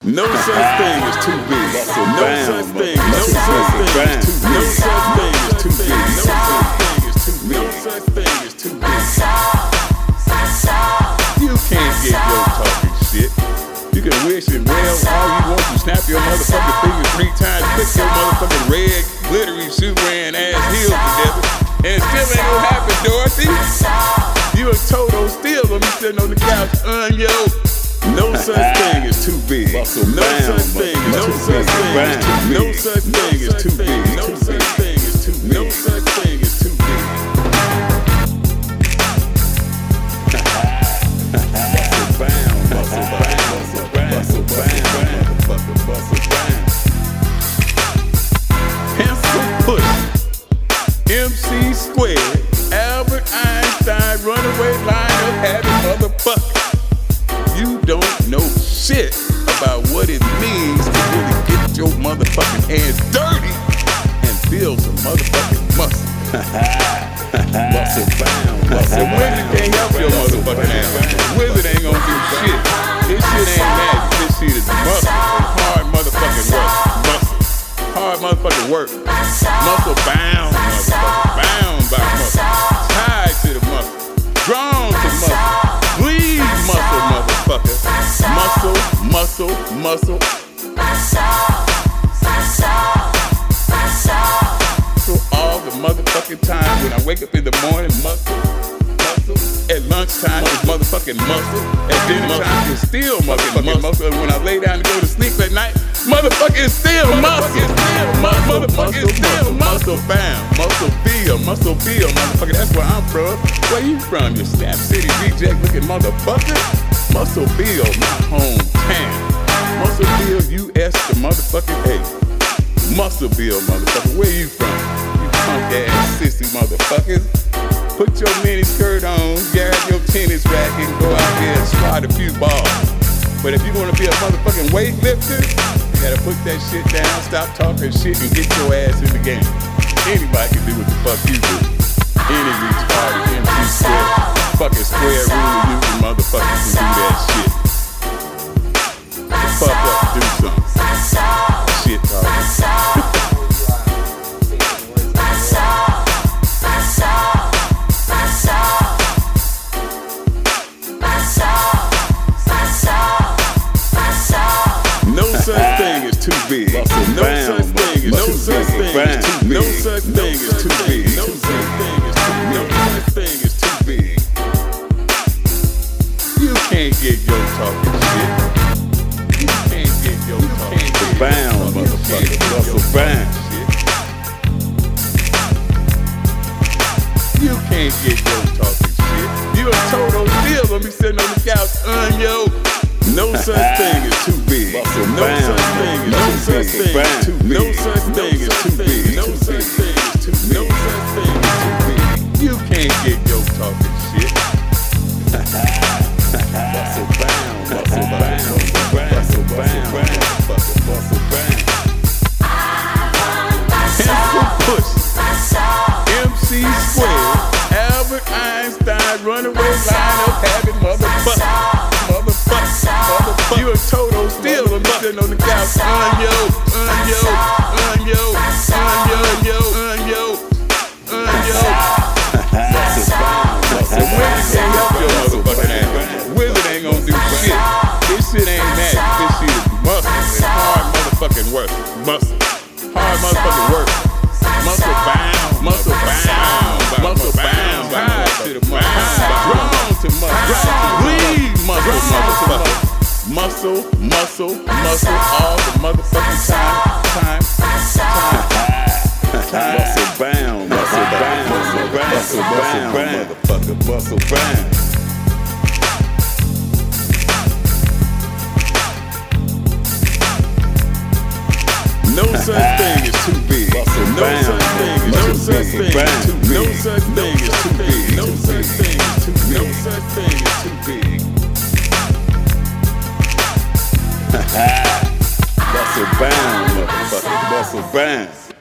No such thing as too big. No such thing. No such thing as too big. No such thing as too big. No such thing as too big. No such thing as too big. You can't get your talking shit. You can wish it well all you want to. Snap your motherfucking fingers 3 times. Put your motherfucking red, glittery, shoe-wearing ass heels together, and it still ain't gonna happen, Dorothy. You a total still gonna be sitting on the couch, No such thing as too big. No such thing. No such thing. No such thing as too big. No such thing as too big. No such thing as too big. Muscle bound. Pencil push. MC squared. Albert Einstein. Runaway line of habit, motherfucker. You don't know shit about what it means to really get your motherfucking hands dirty and build some motherfucking muscle. Muscle bound. The wizard can't help your motherfucking ass. Wizard ain't gonna do shit. This shit ain't magic. This shit is muscle. Hard motherfucking work. Muscle. Hard motherfucking work. Muscle bound, motherfucker. Bound by muscle. Tied to the muscle. Drawn to muscle. Bleed muscle, motherfucker. Muscle. So all the motherfucking time when I wake up in the morning, muscle. At lunchtime, it's motherfucking muscle. At dinner time, it's still motherfucking muscle. And when I lay down to go to sleep at night, motherfucking still muscle. Motherfucking still muscle bound. Muscle build, motherfucker. That's where I'm from. Where you from? You Snap City reject looking motherfucker. Muscleville, my hometown. Muscleville, US, the motherfucking A. Muscleville, motherfucker. Where you from? You punk ass sissy motherfuckers. Put your mini skirt on, grab your tennis racket, and go out there and swat a few balls. But if you wanna be a motherfucking weightlifter, you gotta put that shit down, stop talking shit, and get your ass in the game. Anybody can do what the fuck you do. Any retarded MC square, fucking square rule using motherfuckers can do that shit. The fuck up, do something. Shit talking. No such thing as too big. No such thing as too big. No such thing as too big. No such thing as too big. No such thing as too big. You can't get your talking shit. You can't get your talking shit. Bound, motherfucker. Muscle bound. You can't get your talking shit. You a total still gonna be sitting on the couch, No such thing as too big. No such thing as too big. No such thing as too big. No such thing as too big. No such thing as too big. You can't get your talking shit. Muscle bound. Pencil push. MC squared. Albert Einstein. Runaway line of habit, motherfucker. You a total still gonna be sitting on the couch, The wizard can't help your motherfucking ass. Wizard ain't gonna do shit. This shit ain't magic. This shit is muscle. It's hard motherfucking work. Muscle. Hard motherfucking work. Muscle bound. Tied to the muscle. Drawn to muscle. Bleed muscle, motherfucker. Muscle, all the motherfucking time. Muscle bound, motherfucker, muscle bound. No such thing as too big. No such thing as too big. No such thing as too big. No such thing as too big. No such thing as too big. Muscle bound, motherfucker. Muscle bound.